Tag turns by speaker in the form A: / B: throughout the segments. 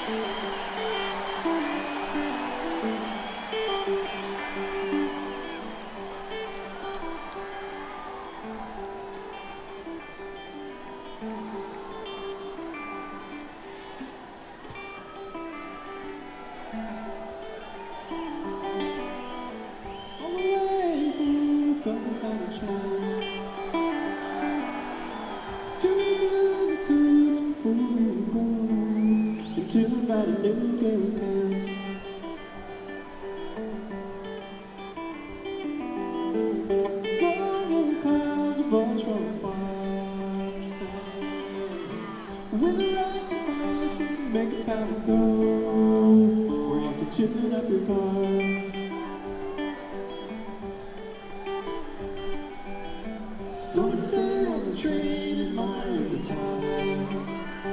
A: About a new game counts. Far in the clouds, a voice from far side. With the right device, you can make a power go, or you can tune up your car. So I stayed on the train, admiring the times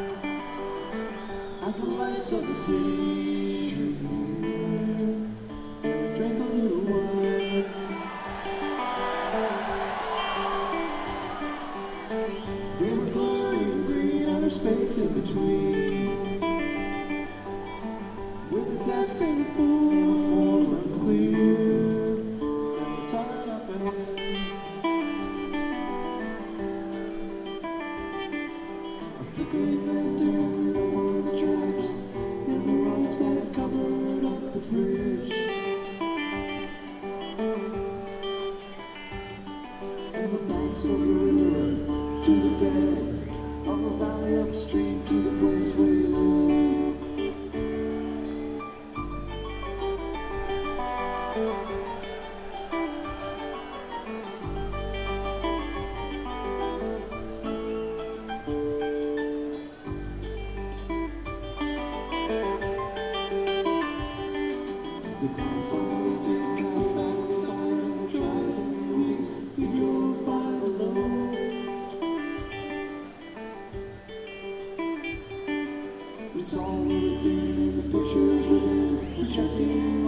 A: as the lights of the city drew near, and we drank a little wine. They were blurry and green on our space in between, with a depth in the pool, a form unclear, and was hard up ahead. A flickering lantern lit up on the tracks, and the rocks that covered up the bridge. From the banks of the river to the bed of the valley upstream to the place where you live. The glass on the deep cast back the silent driving we drove by below. We saw what had been in the pictures within, projecting